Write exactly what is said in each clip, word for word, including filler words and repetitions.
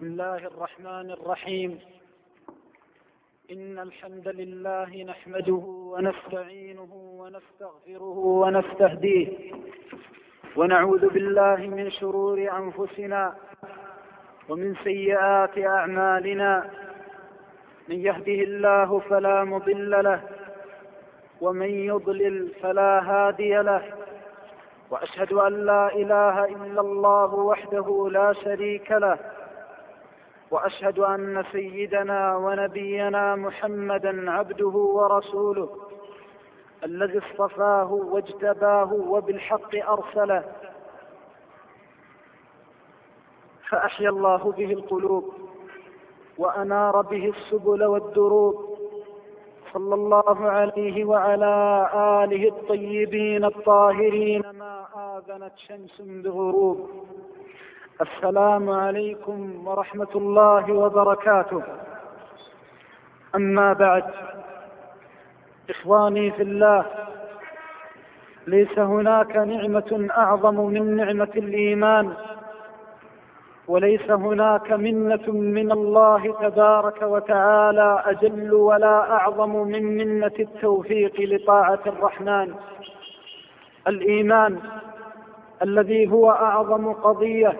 بسم الله الرحمن الرحيم. إن الحمد لله نحمده ونستعينه ونستغفره ونستهديه ونعوذ بالله من شرور أنفسنا ومن سيئات أعمالنا. من يهده الله فلا مضل له ومن يضلل فلا هادي له، وأشهد أن لا إله إلا الله وحده لا شريك له، وأشهد أن سيدنا ونبينا محمدا عبده ورسوله الذي اصطفاه واجتباه وبالحق أرسله، فأحيا الله به القلوب وأنار به السبل والدروب. صلى الله عليه وعلى آله الطيبين الطاهرين ما آذنت شمس بغروب. السلام عليكم ورحمة الله وبركاته. أما بعد، إخواني في الله، ليس هناك نعمة أعظم من نعمة الإيمان، وليس هناك منة من الله تبارك وتعالى أجل ولا أعظم من منة التوفيق لطاعة الرحمن. الإيمان الذي هو أعظم قضية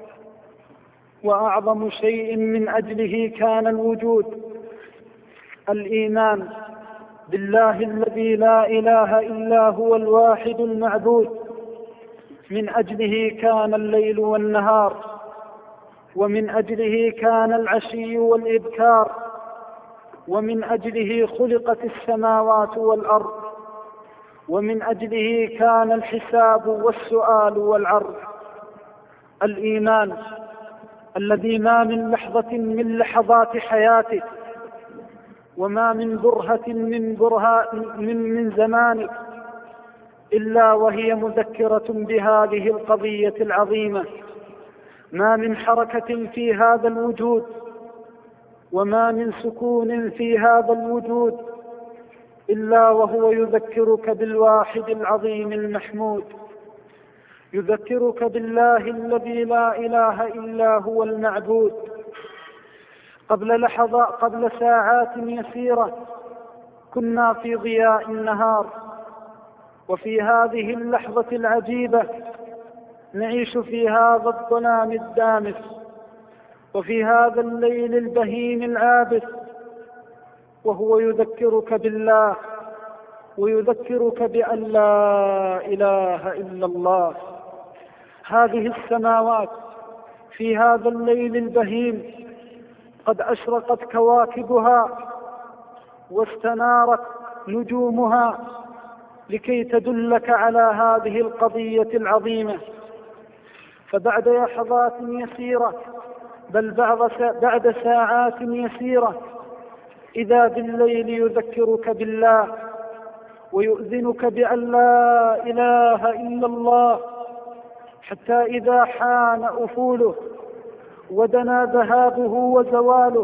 وأعظم شيء من أجله كان الوجود، الإيمان بالله الذي لا إله إلا هو الواحد المعبود. من أجله كان الليل والنهار، ومن أجله كان العشي والإبكار، ومن أجله خلقت السماوات والأرض، ومن أجله كان الحساب والسؤال والعرض. الإيمان الذي ما من لحظة من لحظات حياتك وما من برهة من برهة من, من زمانك إلا وهي مذكرة بهذه القضية العظيمة. ما من حركة في هذا الوجود وما من سكون في هذا الوجود إلا وهو يذكرك بالواحد العظيم المحمود، يذكرك بالله الذي لا إله إلا هو المعبود. قبل لحظة قبل ساعات يسيرة كنا في ضياء النهار، وفي هذه اللحظة العجيبة نعيش في هذا الظلام الدامس، وفي هذا الليل البهيم العابث، وهو يذكرك بالله ويذكرك بأن لا إله إلا الله. هذه السماوات في هذا الليل البهيم قد أشرقت كواكبها واستنارت نجومها لكي تدلك على هذه القضية العظيمة. فبعد لحظات يسيرة، بل بعد ساعات يسيرة، إذا بالليل يذكرك بالله ويؤذنك بأن لا إله إلا الله، حتى إذا حان أفوله ودنا ذهابه وزواله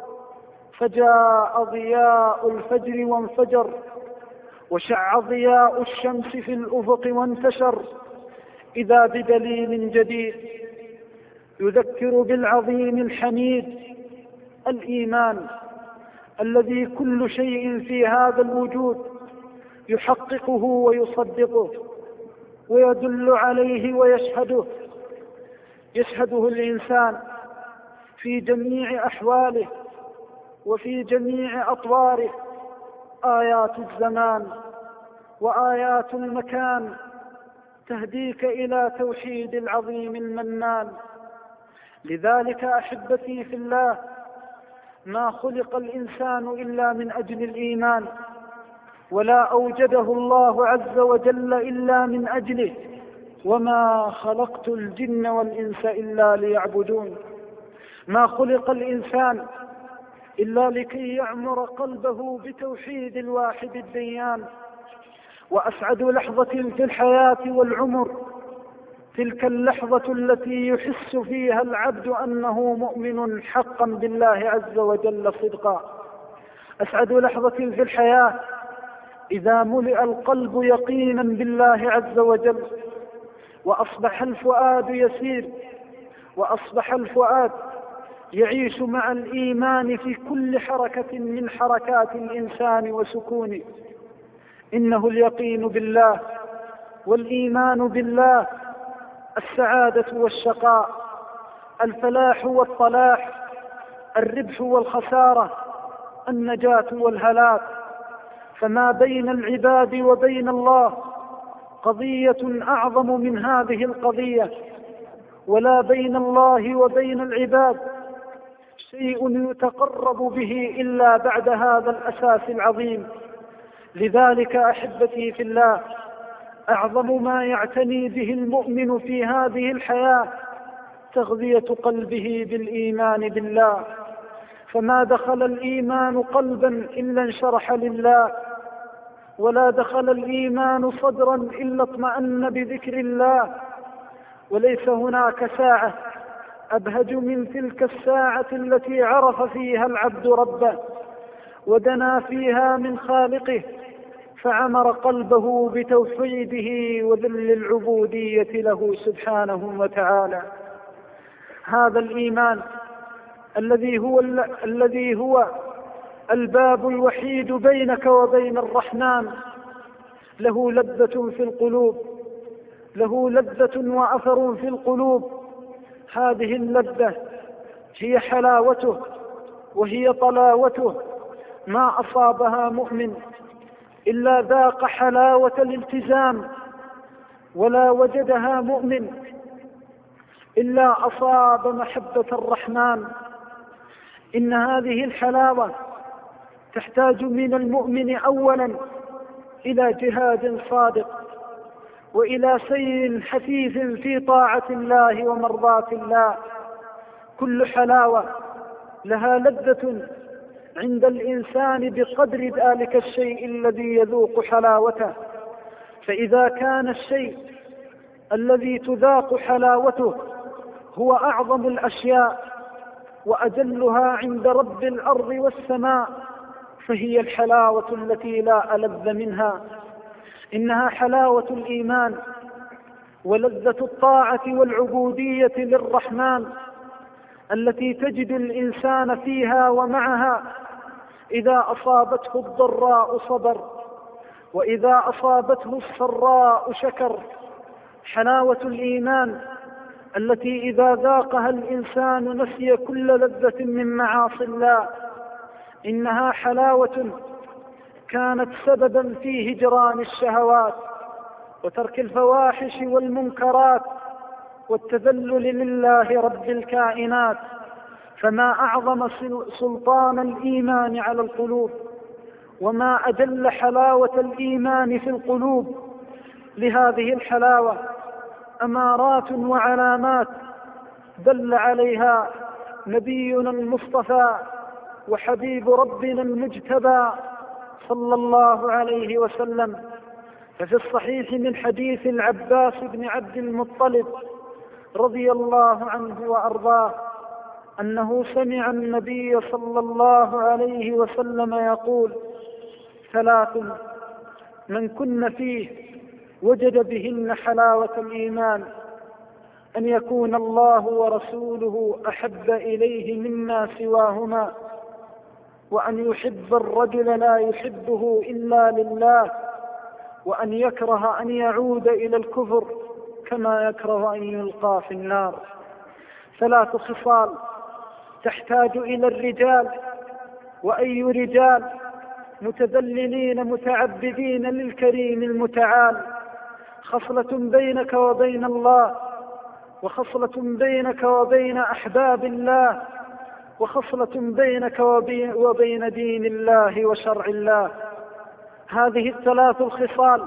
فجاء ضياء الفجر وانفجر، وشع ضياء الشمس في الأفق وانتشر، إذا بدليل جديد يذكر بالعظيم الحميد. الإيمان الذي كل شيء في هذا الوجود يحققه ويصدقه ويدل عليه ويشهده، يشهده الإنسان في جميع أحواله وفي جميع أطواره. آيات الزمان وآيات المكان تهديك إلى توحيد العظيم المنان. لذلك أحبتي في الله، ما خلق الإنسان إلا من أجل الإيمان، ولا أوجده الله عز وجل إلا من أجله. وما خلقت الجن والإنس إلا ليعبدون. ما خلق الإنسان إلا لكي يعمر قلبه بتوحيد الواحد الديان. وأسعد لحظة في الحياة والعمر تلك اللحظة التي يحس فيها العبد أنه مؤمن حقا بالله عز وجل صدقا. أسعد لحظة في الحياة إذا ملئ القلب يقينا بالله عز وجل، وأصبح الفؤاد يسير، وأصبح الفؤاد يعيش مع الإيمان في كل حركة من حركات الإنسان وسكونه. إنه اليقين بالله والإيمان بالله، السعادة والشقاء، الفلاح والطلاح، الربح والخسارة، النجاة والهلاك. فما بين العباد وبين الله قضية أعظم من هذه القضية، ولا بين الله وبين العباد شيء يتقرب به إلا بعد هذا الأساس العظيم. لذلك أحبتي في الله، أعظم ما يعتني به المؤمن في هذه الحياة تغذية قلبه بالإيمان بالله. فما دخل الإيمان قلبا إلا انشرح لله، ولا دخل الإيمان صدرا إلا اطمأن بذكر الله. وليس هناك ساعة أبهج من تلك الساعة التي عرف فيها العبد ربه ودنا فيها من خالقه، فعمر قلبه بتوحيده وذل العبودية له سبحانه وتعالى. هذا الإيمان الذي هو الذي هو الباب الوحيد بينك وبين الرحمن، له لذة في القلوب، له لذة وأثر في القلوب. هذه اللذة هي حلاوته وهي طلاوته، ما أصابها مؤمن إلا ذاق حلاوة الالتزام، ولا وجدها مؤمن إلا أصاب محبة الرحمن. إن هذه الحلاوة تحتاج من المؤمن أولا إلى جهاد صادق، وإلى سير حثيث في طاعة الله ومرضاة الله. كل حلاوة لها لذة عند الإنسان بقدر ذلك الشيء الذي يذوق حلاوته. فإذا كان الشيء الذي تذاق حلاوته هو أعظم الأشياء وأجلها عند رب الأرض والسماء، فهي الحلاوة التي لا ألذ منها. إنها حلاوة الإيمان ولذة الطاعة والعبودية للرحمن، التي تجد الإنسان فيها ومعها. إذا أصابته الضراء صبر، وإذا أصابته السراء شكر. حلاوة الإيمان التي إذا ذاقها الإنسان نسي كل لذة من معاصي الله. إنها حلاوة كانت سببا في هجران الشهوات وترك الفواحش والمنكرات والتذلل لله رب الكائنات. فما أعظم سلطان الإيمان على القلوب، وما أجل حلاوة الإيمان في القلوب. لهذه الحلاوة أمارات وعلامات دل عليها نبينا المصطفى وحبيب ربنا المجتبى صلى الله عليه وسلم. ففي الصحيح من حديث العباس بن عبد المطلب رضي الله عنه وأرضاه أنه سمع النبي صلى الله عليه وسلم يقول: ثلاث من كن فيه وجد بهن حلاوة الإيمان: أن يكون الله ورسوله أحب إليه مما سواهما، وأن يحب الرجل لا يحبه إلا لله، وأن يكره أن يعود إلى الكفر كما يكره أن يلقى في النار. ثلاث خصال تحتاج إلى الرجال، وأي رجال متذللين متعبدين للكريم المتعال. خصلة بينك وبين الله، وخصلة بينك وبين أحباب الله، وخصلة بينك وبين دين الله وشرع الله. هذه الثلاث الخصال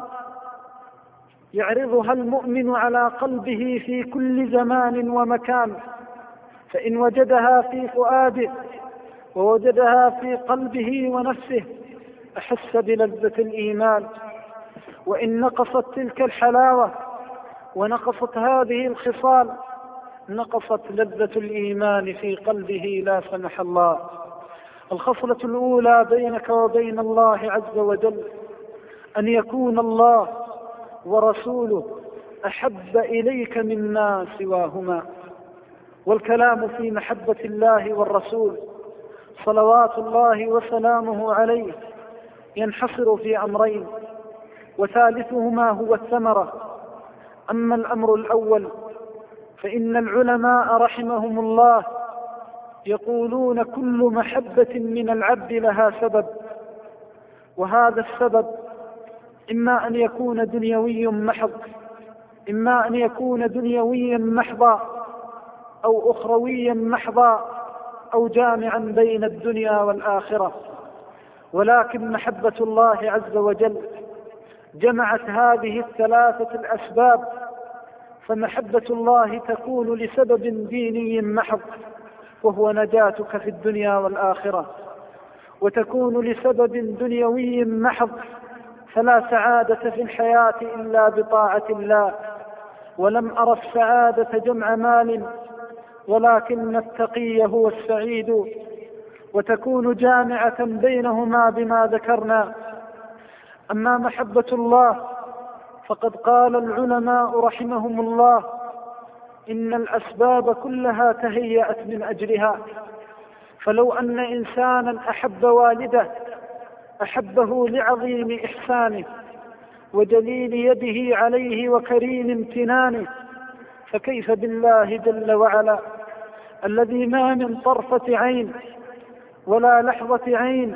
يعرضها المؤمن على قلبه في كل زمان ومكان، فإن وجدها في فؤاده ووجدها في قلبه ونفسه أحس بلذة الإيمان. وإن نقصت تلك الحلاوة ونقصت هذه الخصال نقصت لذة الإيمان في قلبه لا سمح الله. الخصلة الأولى بينك وبين الله عز وجل أن يكون الله ورسوله أحب إليك مما سواهما. والكلام في محبة الله والرسول صلوات الله وسلامه عليه ينحصر في أمرين، وثالثهما هو الثمرة. أما الأمر الأول فإن العلماء رحمهم الله يقولون كل محبة من العبد لها سبب، وهذا السبب إما أن يكون دنيوي محض إما أن يكون دنيويا محضا أو أخرويا محضا أو جامعا بين الدنيا والآخرة. ولكن محبة الله عز وجل جمعت هذه الثلاثة الأسباب، فمحبة الله تكون لسبب ديني محض وهو نجاتك في الدنيا والآخرة، وتكون لسبب دنيوي محض فلا سعادة في الحياة إلا بطاعة الله. ولم أر السعادة جمع مال ولكن التقي هو السعيد، وتكون جامعة بينهما بما ذكرنا. أما محبة الله فقد قال العلماء رحمهم الله إن الأسباب كلها تهيأت من أجلها، فلو أن إنسانا أحب والده أحبه لعظيم إحسانه وجليل يده عليه وكريم امتنانه، فكيف بالله جل وعلا الذي ما من طرفة عين ولا لحظة عين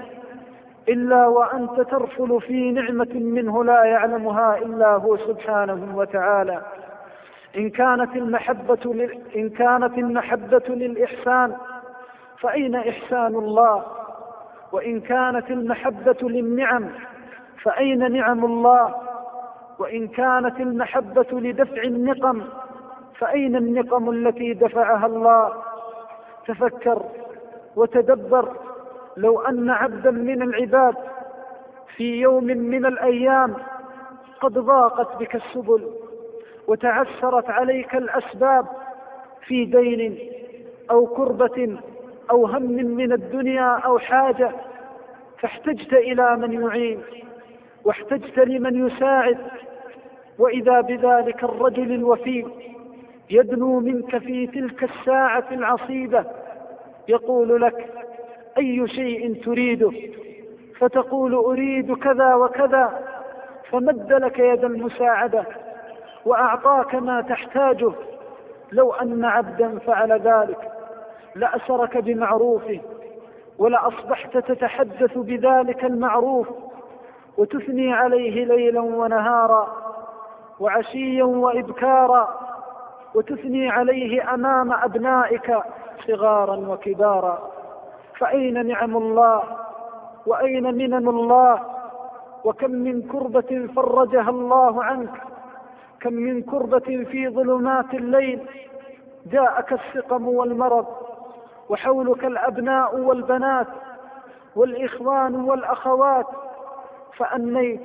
إلا وأنت ترفل في نعمة منه لا يعلمها إلا هو سبحانه وتعالى. إن كانت المحبة لل... إن كانت المحبة للإحسان فأين إحسان الله؟ وإن كانت المحبة للنعم فأين نعم الله؟ وإن كانت المحبة لدفع النقم فأين النقم التي دفعها الله؟ تفكر وتدبر، لو أن عبدا من العباد في يوم من الأيام قد ضاقت بك السبل وتعسرت عليك الأسباب في دين أو كربة أو هم من الدنيا أو حاجة، فاحتجت إلى من يعين واحتجت لمن يساعد، وإذا بذلك الرجل الوفي يدنو منك في تلك الساعة العصيبة يقول لك أي شيء تريده؟ فتقول أريد كذا وكذا، فمد لك يد المساعدة وأعطاك ما تحتاجه. لو أن عبدا فعل ذلك لأسرك بمعروفه، ولأصبحت تتحدث بذلك المعروف وتثني عليه ليلا ونهارا وعشيا وإبكارا، وتثني عليه أمام أبنائك صغارا وكبارا. فأين نعم الله وأين منن الله؟ وكم من كربة فرجها الله عنك، كم من كربة في ظلمات الليل جاءك السقم والمرض وحولك الأبناء والبنات والإخوان والأخوات، فأنيت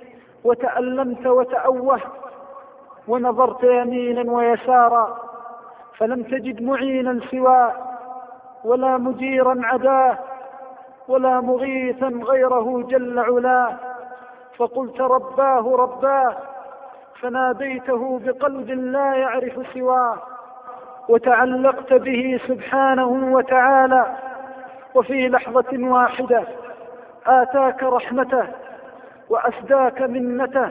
وتألمت وتأوهت ونظرت يمينا ويسارا فلم تجد معينا سواه، ولا مجيرا عداه، ولا مغيثا غيره جل علاه، فقلت رباه رباه، فناديته بقلب لا يعرف سواه، وتعلقت به سبحانه وتعالى، وفي لحظة واحدة آتاك رحمته وأسداك منته،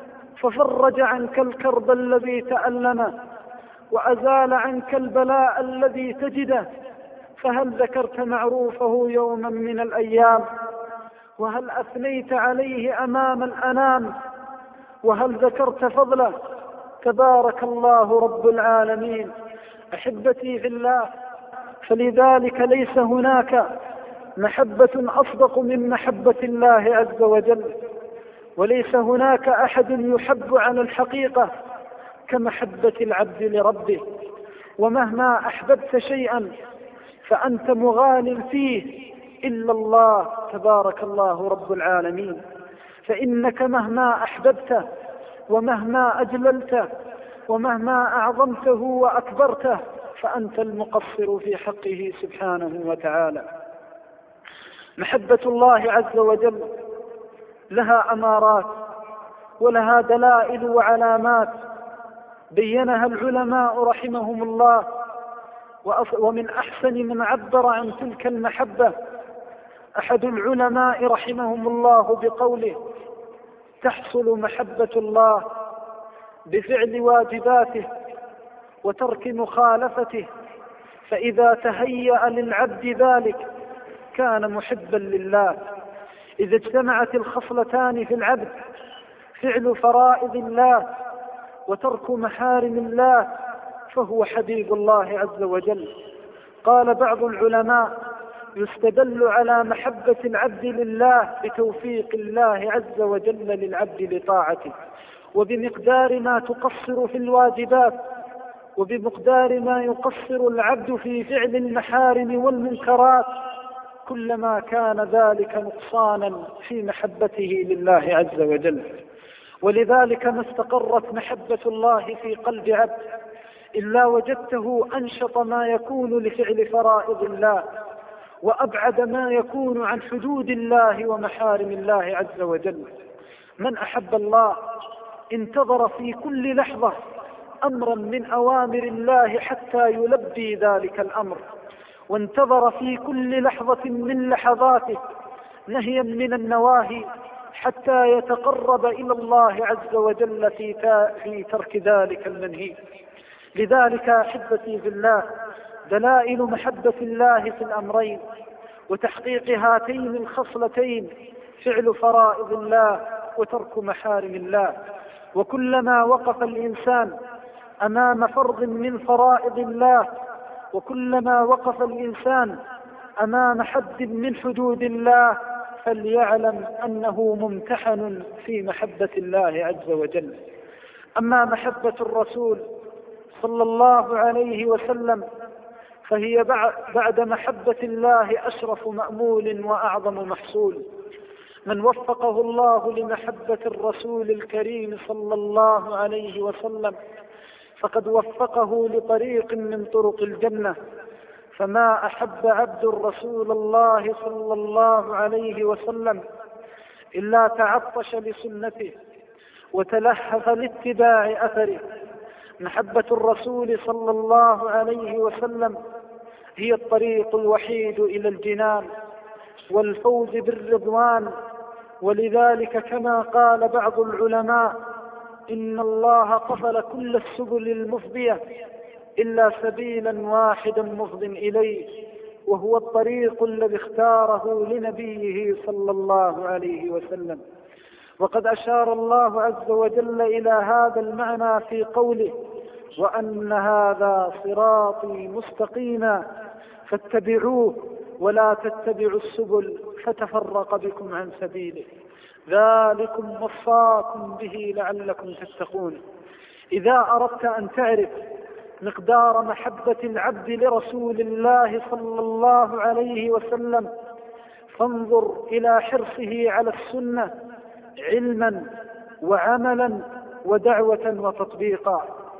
ففرج عنك الكرب الذي تألمه وأزال عنك البلاء الذي تجده. فهل ذكرت معروفه يوما من الأيام؟ وهل أثنيت عليه أمام الأنام؟ وهل ذكرت فضله؟ تبارك الله رب العالمين. أحبتي في الله، فلذلك ليس هناك محبة أصدق من محبة الله عز وجل، وليس هناك أحد يحب على الحقيقة كمحبة العبد لربه. ومهما أحببت شيئا فأنت مغال فيه إلا الله تبارك الله رب العالمين، فإنك مهما أحببته ومهما أجللته ومهما أعظمته وأكبرته فأنت المقصر في حقه سبحانه وتعالى. محبة الله عز وجل لها أمارات ولها دلائل وعلامات بينها العلماء رحمهم الله، ومن أحسن من عبر عن تلك المحبة أحد العلماء رحمهم الله بقوله: تحصل محبة الله بفعل واجباته وترك مخالفته، فإذا تهيأ للعبد ذلك كان محبا لله. إذا اجتمعت الخصلتان في العبد، فعل فرائض الله وترك محارم الله، فهو حبيب الله عز وجل. قال بعض العلماء: يستدل على محبة العبد لله بتوفيق الله عز وجل للعبد لطاعته، وبمقدار ما تقصر في الواجبات وبمقدار ما يقصر العبد في فعل المحارم والمنكرات، كلما كان ذلك نقصانا في محبته لله عز وجل. ولذلك ما استقرت محبة الله في قلب عبد إلا وجدته أنشط ما يكون لفعل فرائض الله، وأبعد ما يكون عن حدود الله ومحارم الله عز وجل. من أحب الله انتظر في كل لحظة أمرا من أوامر الله حتى يلبي ذلك الأمر، وانتظر في كل لحظة من لحظاته نهيا من النواهي حتى يتقرب إلى الله عز وجل في, في ترك ذلك المنهي. لذلك أحبتي في الله، دلائل محبة الله في الأمرين وتحقيق هاتين الخصلتين فعل فرائض الله وترك محارم الله. وكلما وقف الإنسان أمام فرض من فرائض الله، وكلما وقف الإنسان أمام حد من حدود الله، فليعلم أنه ممتحن في محبة الله عز وجل. أما محبة الرسول صلى الله عليه وسلم فهي بعد محبة الله أشرف مأمول وأعظم محصول. من وفقه الله لمحبة الرسول الكريم صلى الله عليه وسلم فقد وفقه لطريق من طرق الجنة. فما أحب عبد رسول الله صلى الله عليه وسلم إلا تعطش لسنته وتلهف لاتباع أثره. محبة الرسول صلى الله عليه وسلم هي الطريق الوحيد إلى الجنان والفوز بالرضوان. ولذلك كما قال بعض العلماء: إن الله قفل كل السبل المفضية إلا سبيلا واحدا مفض إليه، وهو الطريق الذي اختاره لنبيه صلى الله عليه وسلم. وقد أشار الله عز وجل إلى هذا المعنى في قوله: وأن هذا صراطي مستقيما فاتبعوه ولا تتبعوا السبل فتفرق بكم عن سبيله، ذلكم وصاكم به لعلكم تتقون. إذا أردت أن تعرف مقدار محبة العبد لرسول الله صلى الله عليه وسلم فانظر إلى حرصه على السنة علما وعملا ودعوة وتطبيقا.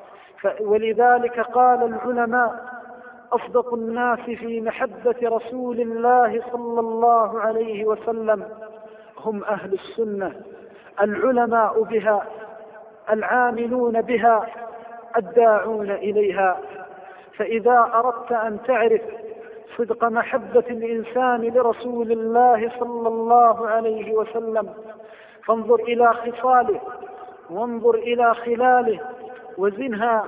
ولذلك قال العلماء: أصدق الناس في محبة رسول الله صلى الله عليه وسلم هم أهل السنة، العلماء بها، العاملون بها، الداعون إليها. فإذا أردت أن تعرف صدق محبة الإنسان لرسول الله صلى الله عليه وسلم فانظر إلى خصاله وانظر إلى خلاله وزنها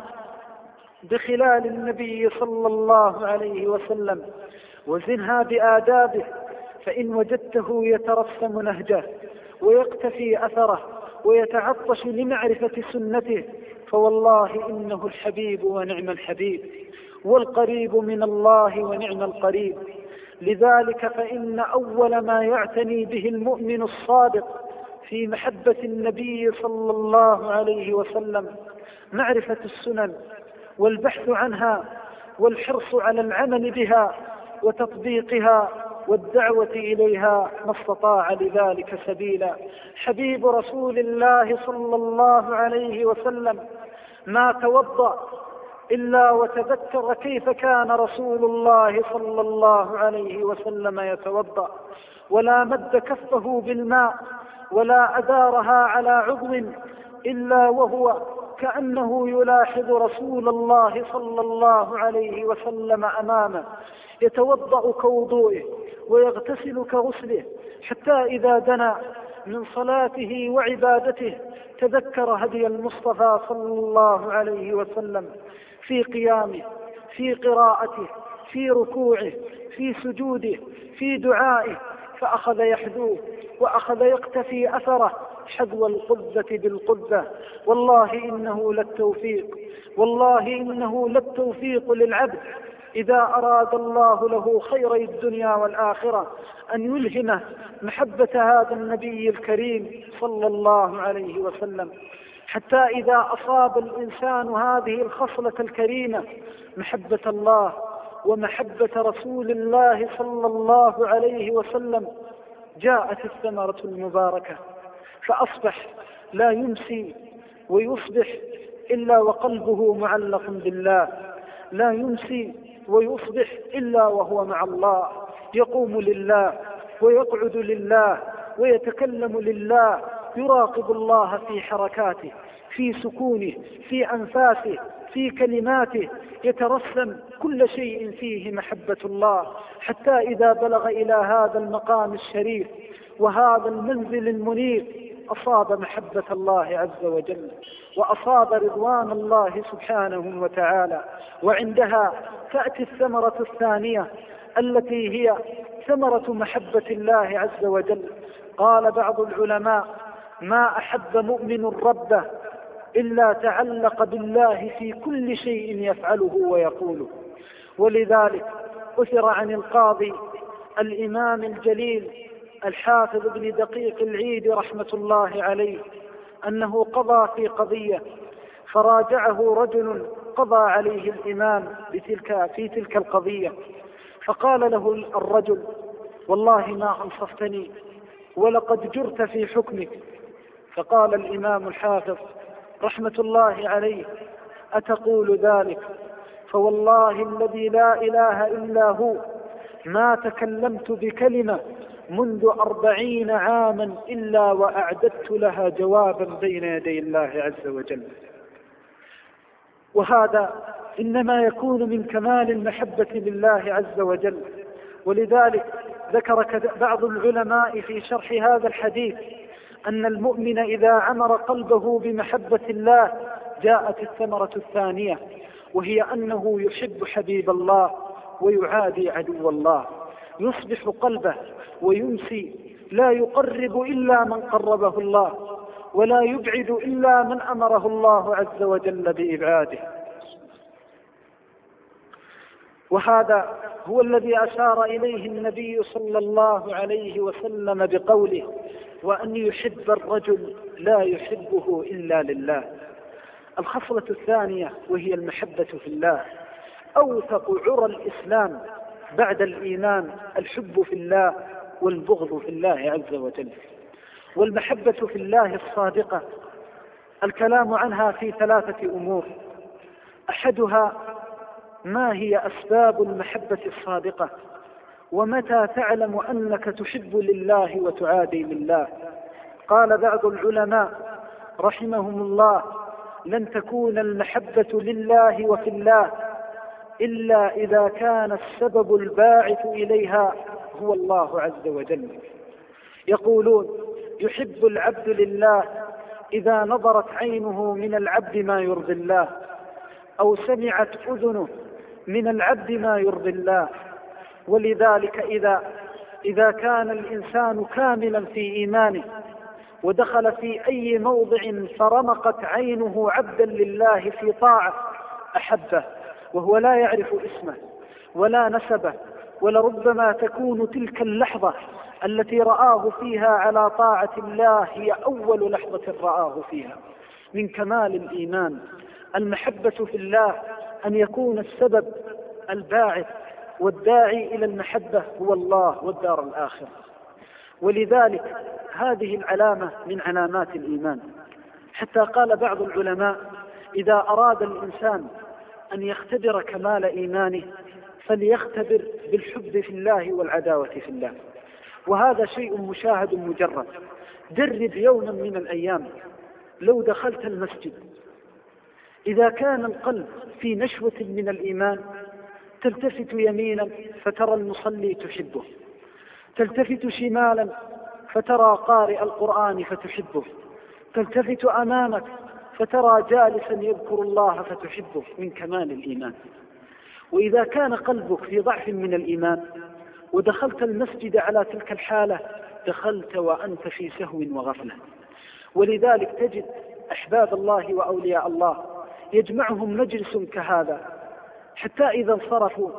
بخلال النبي صلى الله عليه وسلم، وزنها بآدابه، فإن وجدته يترسم نهجه ويقتفي أثره ويتعطش لمعرفة سنته فوالله إنه الحبيب ونعم الحبيب، والقريب من الله ونعم القريب. لذلك فإن أول ما يعتني به المؤمن الصادق في محبة النبي صلى الله عليه وسلم معرفة السنن والبحث عنها والحرص على العمل بها وتطبيقها والدعوة إليها ما استطاع لذلك سبيلا. حبيب رسول الله صلى الله عليه وسلم ما توضأ إلا وتذكر كيف كان رسول الله صلى الله عليه وسلم يتوضأ، ولا مد كفه بالماء ولا أدارها على عضو إلا وهو كأنه يلاحظ رسول الله صلى الله عليه وسلم أمامه يتوضأ كوضوئه ويغتسل كغسله، حتى إذا دنا من صلاته وعبادته تذكر هدي المصطفى صلى الله عليه وسلم في قيامه، في قراءته، في ركوعه، في سجوده، في دعائه، فأخذ يحذوه وأخذ يقتفي أثره حذو القذة بالقذة. والله إنه للتوفيق، والله إنه للتوفيق للعبد إذا أراد الله له خيري الدنيا والآخرة أن يلهمه محبة هذا النبي الكريم صلى الله عليه وسلم، حتى إذا أصاب الإنسان هذه الخصلة الكريمة محبة الله ومحبة رسول الله صلى الله عليه وسلم، جاءت الثمرة المباركة، فأصبح لا يمسي ويصبح إلا وقلبه معلق بالله، لا يمسي ويصبح إلا وهو مع الله، يقوم لله ويقعد لله ويتكلم لله، يراقب الله في حركاته، في سكونه، في أنفاسه، في كلماته، يترسم كل شيء فيه محبة الله، حتى إذا بلغ إلى هذا المقام الشريف وهذا المنزل المنير أصاب محبة الله عز وجل وأصاب رضوان الله سبحانه وتعالى. وعندها تأتي الثمرة الثانية التي هي ثمرة محبة الله عز وجل. قال بعض العلماء: ما أحب مؤمن ربه إلا تعلق بالله في كل شيء يفعله ويقوله. ولذلك أثر عن القاضي الإمام الجليل الحافظ ابن دقيق العيد رحمة الله عليه أنه قضى في قضية، فراجعه رجل قضى عليه الإمام بتلك في تلك القضية، فقال له الرجل: والله ما أنصفتني ولقد جرت في حكمك. فقال الإمام الحافظ رحمة الله عليه: أتقول ذلك؟ فوالله الذي لا إله إلا هو ما تكلمت بكلمة منذ أربعين عاما إلا وأعددت لها جوابا بين يدي الله عز وجل. وهذا إنما يكون من كمال المحبة لله عز وجل. ولذلك ذكر بعض العلماء في شرح هذا الحديث أن المؤمن إذا عمر قلبه بمحبة الله جاءت الثمرة الثانية، وهي أنه يحب حبيب الله ويعادي عدو الله، يصبح قلبه ويمسي لا يقرب إلا من قربه الله، ولا يبعد إلا من أمره الله عز وجل بإبعاده. وهذا هو الذي أشار إليه النبي صلى الله عليه وسلم بقوله: وأن يحب الرجل لا يحبه إلا لله. الخصلة الثانية وهي المحبة في الله، أوثق عرى الإسلام بعد الإيمان الحب في الله والبغض في الله عز وجل. والمحبة في الله الصادقة الكلام عنها في ثلاثة أمور: أحدها ما هي أسباب المحبة الصادقة، ومتى تعلم أنك تحب لله وتعادي لله. قال بعض العلماء رحمهم الله: لن تكون المحبة لله وفي الله إلا إذا كان السبب الباعث إليها هو الله عز وجل. يقولون: يحب العبد لله إذا نظرت عينه من العبد ما يرضي الله، أو سمعت أذنه من العبد ما يرضي الله. ولذلك إذا إذا كان الإنسان كاملا في إيمانه ودخل في أي موضع فرمقت عينه عبدا لله في طاعة أحبه، وهو لا يعرف اسمه ولا نسبه، ولربما تكون تلك اللحظة التي رآه فيها على طاعة الله هي أول لحظة رآه فيها. من كمال الإيمان المحبة في الله أن يكون السبب الباعث والداعي إلى المحبة هو الله والدار الآخرة. ولذلك هذه العلامة من علامات الإيمان، حتى قال بعض العلماء: إذا أراد الإنسان أن يختبر كمال إيمانه فليختبر بالحب في الله والعداوة في الله. وهذا شيء مشاهد مجرد. جرب يوما من الأيام لو دخلت المسجد إذا كان القلب في نشوة من الإيمان تلتفت يمينا فترى المصلي تحبه، تلتفت شمالا فترى قارئ القرآن فتحبه، تلتفت أمامك فترى جالسا يذكر الله فتحبه، من كمال الإيمان. وإذا كان قلبك في ضعف من الإيمان ودخلت المسجد على تلك الحالة دخلت وأنت في سهو وغفلة. ولذلك تجد أحباب الله وأولياء الله يجمعهم مجلس كهذا حتى إذا انصرفوا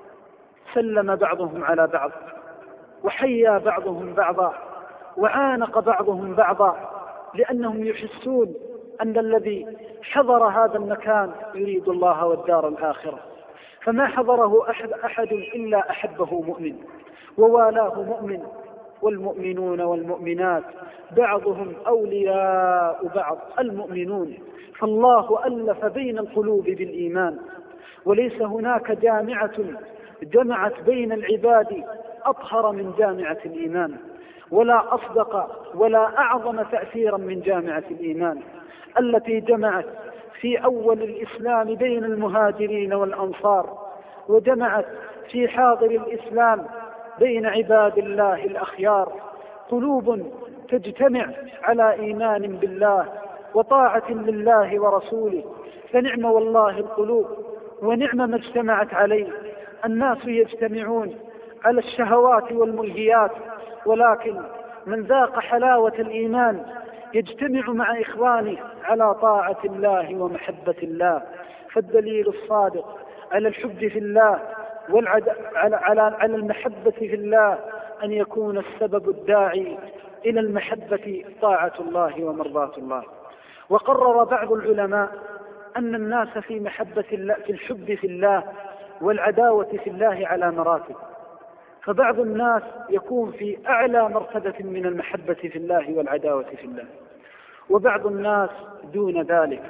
سلم بعضهم على بعض وحيا بعضهم بعضا وعانق بعضهم بعضا، لأنهم يحسون أن الذي حضر هذا المكان يريد الله والدار الآخرة، فما حضره أحد, أحد إلا أحبه مؤمن ووالاه مؤمن، والمؤمنون والمؤمنات بعضهم أولياء بعض المؤمنون، فالله ألف بين القلوب بالإيمان، وليس هناك جامعة جمعت بين العباد أطهر من جامعة الإيمان، ولا أصدق ولا أعظم تأثيرا من جامعة الإيمان التي جمعت في أول الإسلام بين المهاجرين والأنصار، وجمعت في حاضر الإسلام بين عباد الله الأخيار، قلوب تجتمع على إيمان بالله وطاعة لله ورسوله، فنعم والله القلوب ونعم ما اجتمعت عليه. الناس يجتمعون على الشهوات والملهيات، ولكن من ذاق حلاوة الإيمان يجتمع مع إخوانه على طاعة الله ومحبة الله. فالدليل الصادق على الحب في الله والعد... على... على... على المحبة في الله أن يكون السبب الداعي إلى المحبة طاعة الله ومرضاة الله. وقرر بعض العلماء أن الناس في محبة الله في الحب في الله والعداوة في الله على مراتب، فبعض الناس يكون في أعلى مرتبة من المحبة في الله والعداوة في الله، وبعض الناس دون ذلك.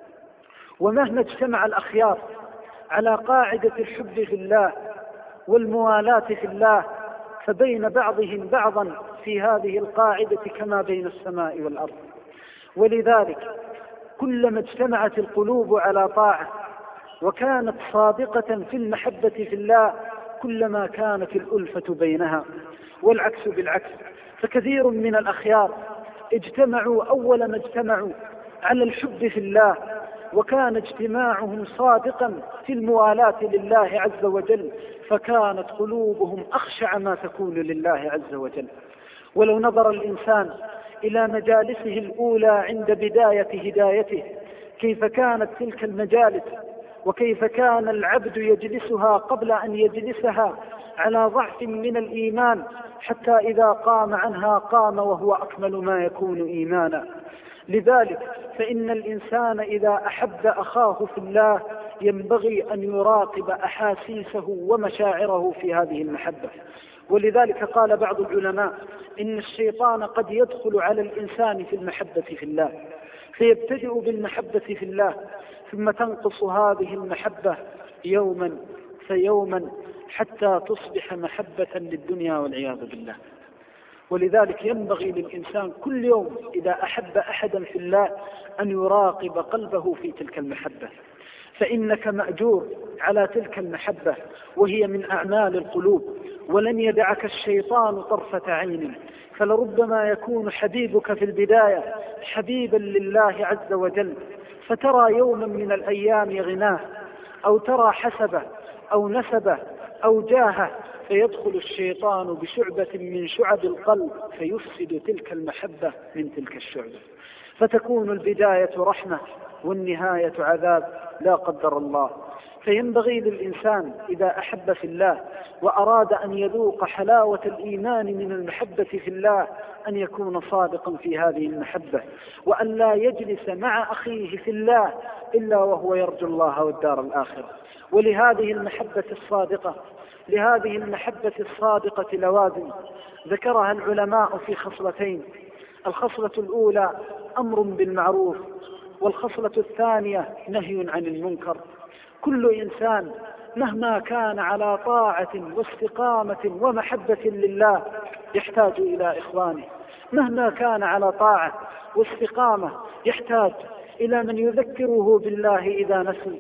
ومهما اجتمع الأخيار على قاعدة الحب في الله والموالاة في الله فبين بعضهم بعضا في هذه القاعدة كما بين السماء والأرض. ولذلك كلما اجتمعت القلوب على طاعة وكانت صادقة في المحبة في الله كلما كانت الألفة بينها، والعكس بالعكس. فكثير من الأخيار اجتمعوا أول ما اجتمعوا على الحب في الله وكان اجتماعهم صادقا في الموالاة لله عز وجل، فكانت قلوبهم أخشع ما تكون لله عز وجل. ولو نظر الإنسان إلى مجالسه الأولى عند بداية هدايته كيف كانت تلك المجالس وكيف كان العبد يجلسها قبل أن يجلسها على ضعف من الإيمان، حتى إذا قام عنها قام وهو أكمل ما يكون إيمانا. لذلك فإن الإنسان إذا أحب أخاه في الله ينبغي أن يراقب أحاسيسه ومشاعره في هذه المحبة. ولذلك قال بعض العلماء إن الشيطان قد يدخل على الإنسان في المحبة في الله، فيبتدئ بالمحبة في الله ثم تنقص هذه المحبة يوما فيوما حتى تصبح محبة للدنيا والعياذ بالله. ولذلك ينبغي للإنسان كل يوم إذا أحب أحدا في الله أن يراقب قلبه في تلك المحبة، فإنك مأجور على تلك المحبة وهي من أعمال القلوب، ولن يدعك الشيطان طرفة عين. فلربما يكون حبيبك في البداية حبيبا لله عز وجل، فترى يوما من الأيام غناه أو ترى حسبه أو نسبه أو جاهه، فيدخل الشيطان بشعبة من شعب القلب فيفسد تلك المحبة من تلك الشعبة، فتكون البداية رحمة والنهاية عذاب لا قدر الله. فينبغي للإنسان إذا أحب في الله وأراد أن يذوق حلاوة الإيمان من المحبة في الله أن يكون صادقا في هذه المحبة، وأن لا يجلس مع أخيه في الله إلا وهو يرجو الله والدار الآخرة. ولهذه المحبة الصادقة لهذه المحبة الصادقة لوازم ذكرها العلماء في خصلتين: الخصلة الأولى أمر بالمعروف، والخصلة الثانية نهي عن المنكر. كل إنسان مهما كان على طاعة واستقامة ومحبة لله يحتاج إلى إخوانه، مهما كان على طاعة واستقامة يحتاج إلى من يذكره بالله إذا نسي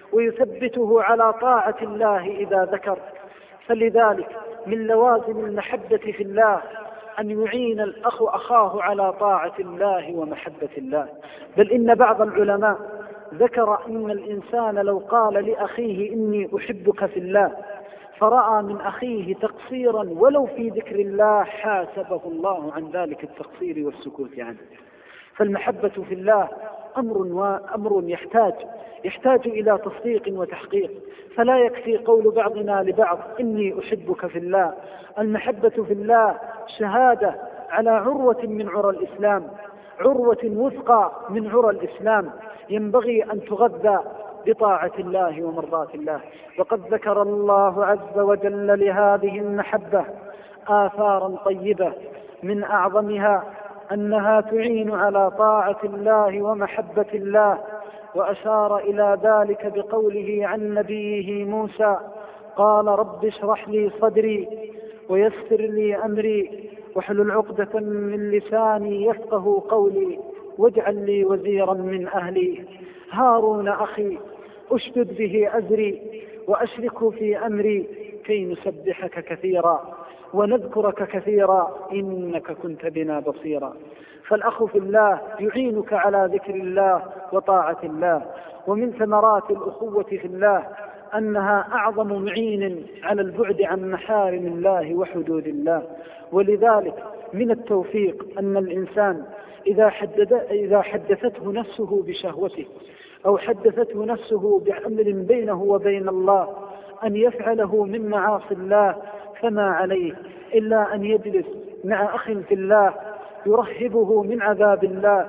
ويثبته على طاعة الله إذا ذكر. فلذلك من لوازم المحبة في الله أن يعين الأخ أخاه على طاعة الله ومحبة الله. بل إن بعض العلماء ذكر أن الإنسان لو قال لأخيه إني أحبك في الله فرأى من أخيه تقصيرا ولو في ذكر الله حاسبه الله عن ذلك التقصير والسكوت عنه. فالمحبة في الله أمر وأمر يحتاج يحتاج إلى تصديق وتحقيق. فلا يكفي قول بعضنا لبعض إني أحبك في الله. المحبة في الله شهادة على عروة من عرى الإسلام، عروة وثقى من عرى الإسلام، ينبغي أن تغذى بطاعة الله ومرضاة الله. وقد ذكر الله عز وجل لهذه المحبة آثارا طيبة، من أعظمها أنها تعين على طاعة الله ومحبة الله. وأشار إلى ذلك بقوله عن نبيه موسى قال رب اشرح لي صدري ويسر لي أمري واحلل عقدة من لساني يفقه قولي واجعل لي وزيرا من أهلي هارون أخي أشدد به أزري وأشركه في أمري كي نسبحك كثيرا ونذكرك كثيرا إنك كنت بنا بصيرا. فالأخ في الله يعينك على ذكر الله وطاعة الله. ومن ثمرات الأخوة في الله أنها أعظم معين على البعد عن محارم الله وحدود الله. ولذلك من التوفيق أن الإنسان إذا, حدد إذا حدثته نفسه بشهوته أو حدثته نفسه بأمر بينه وبين الله أن يفعله من معاصي الله فما عليه إلا أن يجلس مع أخ في الله يرهبه من عذاب الله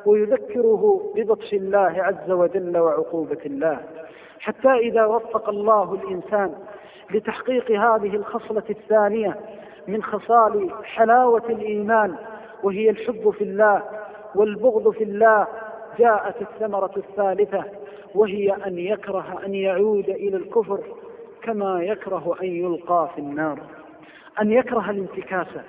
ويذكره ببطش الله عز وجل وعقوبة الله، حتى إذا وفق الله الإنسان لتحقيق هذه الخصلة الثانية من خصال حلاوة الإيمان وهي الحب في الله والبغض في الله، جاءت الثمرة الثالثة وهي أن يكره أن يعود إلى الكفر كما يكره أن يلقى في النار، أن يكره الانتكاسة.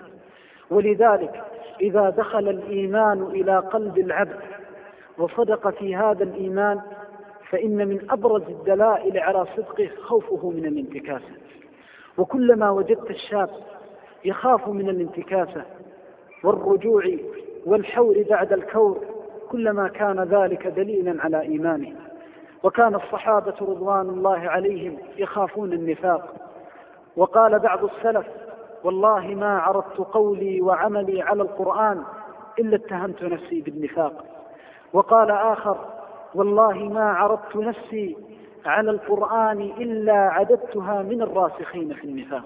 ولذلك إذا دخل الإيمان إلى قلب العبد وصدق في هذا الإيمان فإن من أبرز الدلائل على صدقه خوفه من الانتكاسة. وكلما وجدت الشاب يخاف من الانتكاسة والرجوع والحور بعد الكور كلما كان ذلك دليلا على إيمانه. وكان الصحابة رضوان الله عليهم يخافون النفاق. وقال بعض السلف والله ما عرضت قولي وعملي على القرآن إلا اتهمت نفسي بالنفاق. وقال آخر والله ما عرضت نفسي على القرآن إلا عددتها من الراسخين في النفاق.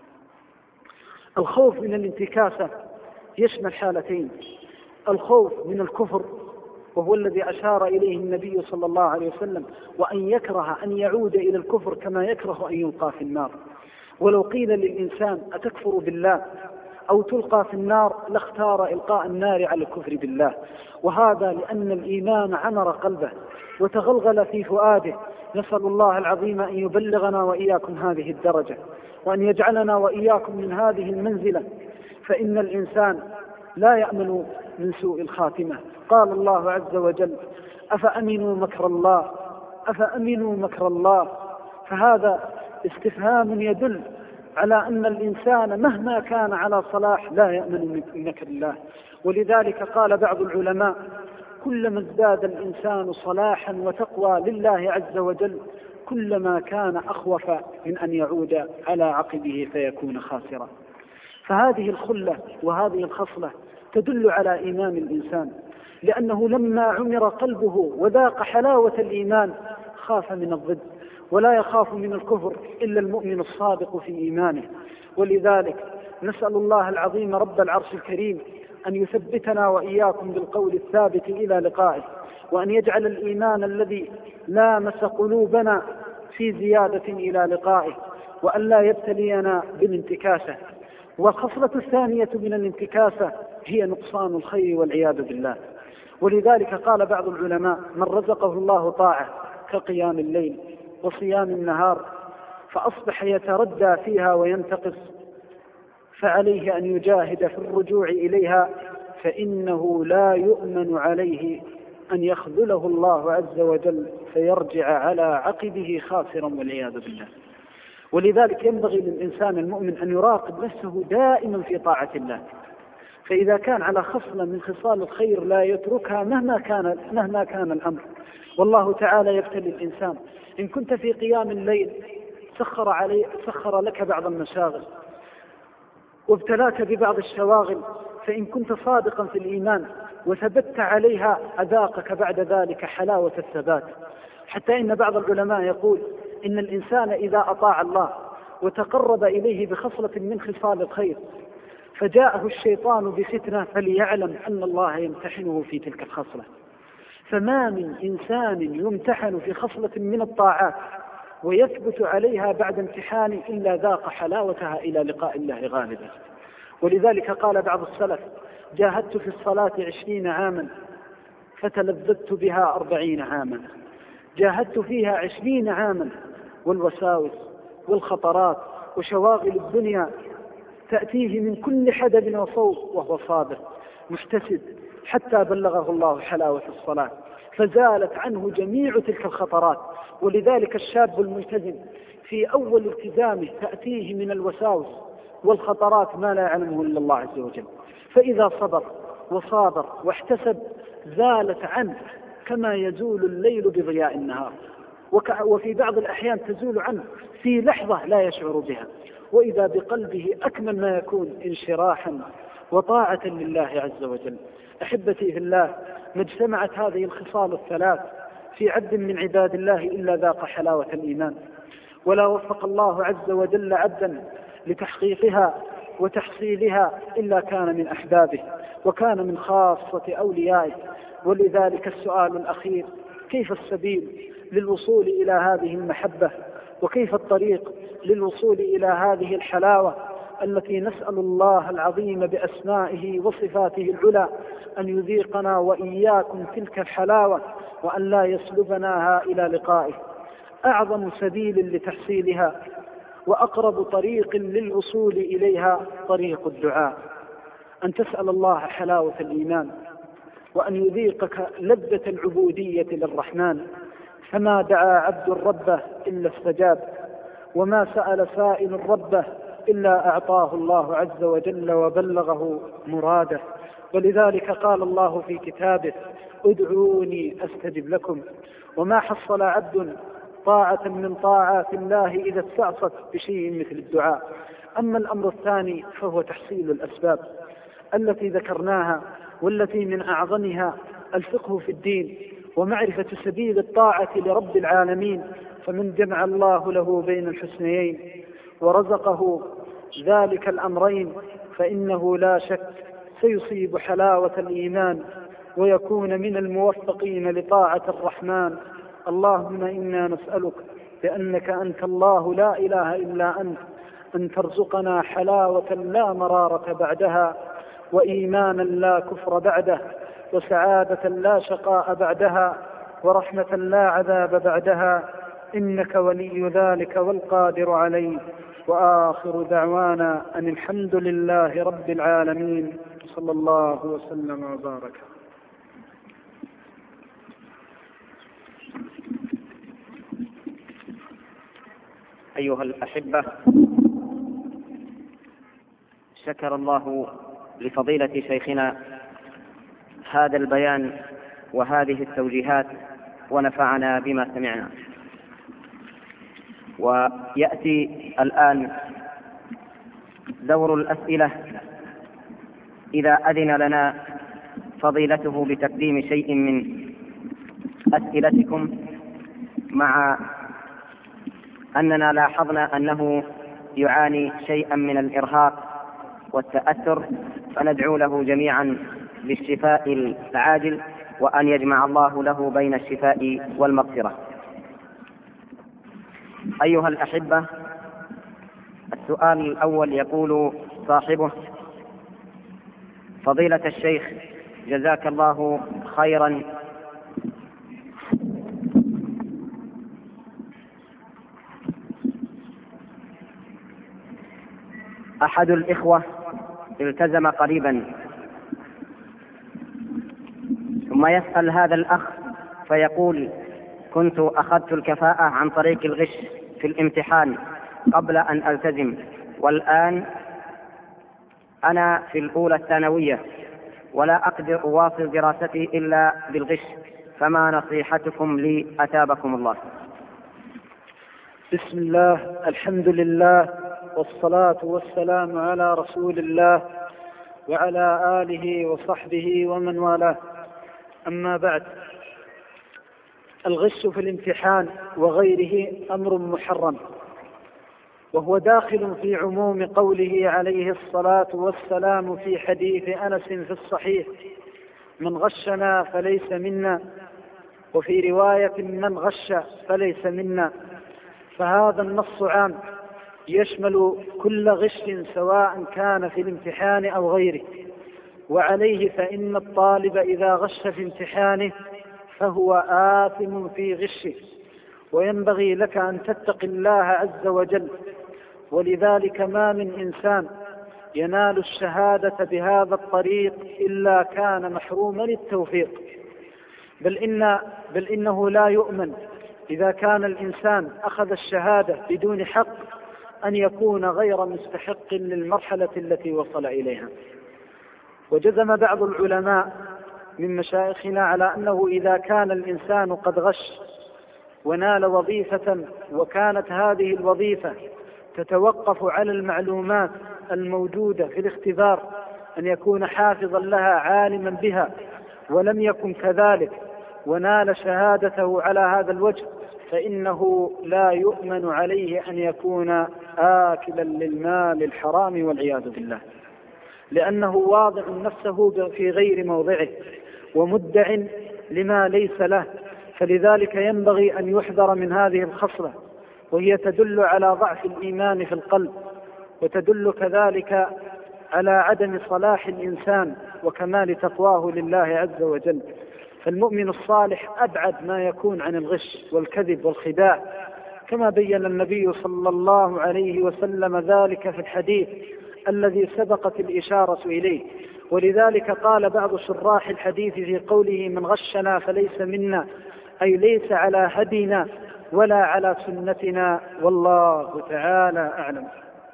الخوف من الانتكاسة يشمل حالتين: الخوف من الكفر وهو الذي أشار إليه النبي صلى الله عليه وسلم، وأن يكره أن يعود إلى الكفر كما يكره أن يلقى في النار. ولو قيل للإنسان أتكفر بالله أو تلقى في النار لاختار إلقاء النار على الكفر بالله، وهذا لأن الإيمان عمر قلبه وتغلغل في فؤاده. نسأل الله العظيم أن يبلغنا وإياكم هذه الدرجة وأن يجعلنا وإياكم من هذه المنزلة، فإن الإنسان لا يأمن من سوء الخاتمة. قال الله عز وجل أفأمنوا مكر الله أفأمنوا مكر الله، فهذا استفهام يدل على أن الإنسان مهما كان على صلاح لا يأمن من مكر الله. ولذلك قال بعض العلماء كلما ازداد الإنسان صلاحا وتقوى لله عز وجل كلما كان أخوف من أن يعود على عقبه فيكون خاسرا. فهذه الخلة وهذه الخصلة تدل على إيمان الإنسان، لأنه لما عمر قلبه وذاق حلاوة الإيمان خاف من الضد، ولا يخاف من الكفر إلا المؤمن الصادق في إيمانه. ولذلك نسأل الله العظيم رب العرش الكريم أن يثبتنا وإياكم بالقول الثابت إلى لقائه، وأن يجعل الإيمان الذي لامس قلوبنا في زيادة إلى لقائه، وأن لا يبتلينا بالانتكاسة. والخصلة الثانية من الانتكاسة هي نقصان الخير والعياذ بالله. ولذلك قال بعض العلماء من رزقه الله طاعة كقيام الليل وصيام النهار فأصبح يتردى فيها وينتقص فعليه أن يجاهد في الرجوع إليها، فإنه لا يؤمن عليه أن يخذله الله عز وجل فيرجع على عقبه خاسرا والعياذ بالله. ولذلك ينبغي للإنسان المؤمن أن يراقب نفسه دائما في طاعة الله، فإذا كان على خصلة من خصال الخير لا يتركها مهما كان, مهما كان الأمر. والله تعالى يبتلي الإنسان، إن كنت في قيام الليل سخر, علي سخر لك بعض المشاغل وابتلاك ببعض الشواغل، فإن كنت صادقا في الإيمان وثبت عليها أذاقك بعد ذلك حلاوة الثبات. حتى إن بعض العلماء يقول إن الإنسان إذا أطاع الله وتقرب إليه بخصلة من خصال الخير فجاءه الشيطان بفتنة فليعلم أن الله يمتحنه في تلك الخصلة. فما من إنسان يمتحن في خصلة من الطاعات ويثبت عليها بعد امتحان إلا ذاق حلاوتها إلى لقاء الله غالبا. ولذلك قال بعض السلف: جاهدت في الصلاة عشرين عاما فتلذذت بها أربعين عاما. جاهدت فيها عشرين عاما والوساوس والخطرات وشواغل الدنيا تأتيه من كل حدب وصوب وهو صابر محتسب، حتى بلغه الله حلاوة الصلاة فزالت عنه جميع تلك الخطرات. ولذلك الشاب الملتزم في أول التزامه تأتيه من الوساوس والخطرات ما لا يعلمه إلا الله عز وجل، فإذا صبر وصابر واحتسب زالت عنه كما يزول الليل بضياء النهار، وفي بعض الأحيان تزول عنه في لحظة لا يشعر بها، وإذا بقلبه أكمل ما يكون انشراحا وطاعة لله عز وجل. أحبتي في الله، ما اجتمعت هذه الخصال الثلاث في عبد من عباد الله إلا ذاق حلاوة الإيمان، ولا وفق الله عز وجل عبدا لتحقيقها وتحصيلها إلا كان من أحبابه وكان من خاصة أوليائه. ولذلك السؤال الأخير: كيف السبيل للوصول إلى هذه المحبة؟ وكيف الطريق للوصول إلى هذه الحلاوة التي نسأل الله العظيم بأسمائه وصفاته العلى أن يذيقنا وإياكم تلك الحلاوة وأن لا يسلبناها إلى لقائه؟ أعظم سبيل لتحصيلها وأقرب طريق للوصول إليها طريق الدعاء، أن تسأل الله حلاوة الإيمان وأن يذيقك لذة العبودية للرحمن. فما دعا عبد ربه إلا استجاب، وما سأل سائل ربه إلا أعطاه الله عز وجل وبلغه مراده. ولذلك قال الله في كتابه: ادعوني أستجب لكم. وما حصل عبد طاعة من طاعات الله إذا استعصت بشيء مثل الدعاء. أما الأمر الثاني فهو تحصيل الأسباب التي ذكرناها، والتي من أعظمها الفقه في الدين ومعرفة سبيل الطاعة لرب العالمين. فمن جمع الله له بين الحسنيين ورزقه ذلك الأمرين فإنه لا شك سيصيب حلاوة الإيمان ويكون من الموفقين لطاعة الرحمن. اللهم إنا نسألك بأنك أنت الله لا إله إلا أنت أن ترزقنا حلاوة لا مرارة بعدها، وإيمانا لا كفر بعده، وسعادة لا شقاء بعدها، ورحمة لا عذاب بعدها، إنك ولي ذلك والقادر عليه. وآخر دعوانا أن الحمد لله رب العالمين، صلى الله وسلم وبارك. أيها الأحبة، شكر الله لفضيلة شيخنا هذا البيان وهذه التوجيهات ونفعنا بما سمعنا. ويأتي الآن دور الأسئلة إذا أذن لنا فضيلته بتقديم شيء من أسئلتكم، مع أننا لاحظنا أنه يعاني شيئا من الإرهاق والتأثر، فندعو له جميعا بالشفاء العاجل وأن يجمع الله له بين الشفاء والمغفرة. أيها الأحبة، السؤال الأول يقول صاحبه: فضيلة الشيخ جزاك الله خيرا، أحد الإخوة التزم قريبا ثم يسأل هذا الأخ فيقول: كنت أخذت الكفاءة عن طريق الغش في الامتحان قبل أن ألتزم، والآن أنا في الأولى الثانوية ولا أقدر أواصل دراستي إلا بالغش، فما نصيحتكم لي أتابكم الله؟ بسم الله، الحمد لله، والصلاة والسلام على رسول الله وعلى آله وصحبه ومن والاه. أما بعد، الغش في الامتحان وغيره أمر محرم، وهو داخل في عموم قوله عليه الصلاة والسلام في حديث أنس في الصحيح: من غشنا فليس منا، وفي رواية: من غش فليس منا. فهذا النص عام يشمل كل غش سواء كان في الامتحان أو غيره، وعليه فإن الطالب إذا غش في امتحانه فهو آثم في غشه، وينبغي لك أن تتقي الله عز وجل. ولذلك ما من إنسان ينال الشهادة بهذا الطريق إلا كان محروما التوفيق، بل, إن بل إنه لا يؤمن إذا كان الإنسان أخذ الشهادة بدون حق أن يكون غير مستحق للمرحلة التي وصل إليها. وجزم بعض العلماء من مشايخنا على أنه إذا كان الإنسان قد غش ونال وظيفة، وكانت هذه الوظيفة تتوقف على المعلومات الموجودة في الاختبار، أن يكون حافظا لها عالما بها، ولم يكن كذلك ونال شهادته على هذا الوجه، فإنه لا يؤمن عليه أن يكون آكلا للمال الحرام والعياذ بالله، لأنه واضع نفسه في غير موضعه ومدع لما ليس له. فلذلك ينبغي أن يحذر من هذه الخصلة، وهي تدل على ضعف الإيمان في القلب، وتدل كذلك على عدم صلاح الإنسان وكمال تقواه لله عز وجل. فالمؤمن الصالح أبعد ما يكون عن الغش والكذب والخداع، كما بين النبي صلى الله عليه وسلم ذلك في الحديث الذي سبقت الإشارة إليه. ولذلك قال بعض شراح الحديث في قوله: من غشنا فليس منا، أي ليس على هدينا ولا على سنتنا، والله تعالى أعلم.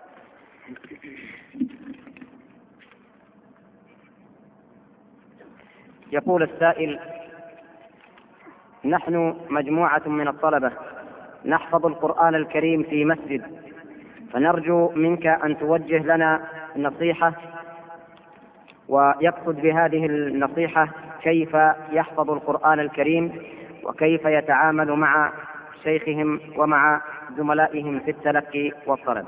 يقول السائل: نحن مجموعة من الطلبة نحفظ القرآن الكريم في مسجد، فنرجو منك أن توجه لنا نصيحة، ويقصد بهذه النصيحة كيف يحفظ القرآن الكريم وكيف يتعامل مع شيخهم ومع زملائهم في التلقي والطلب.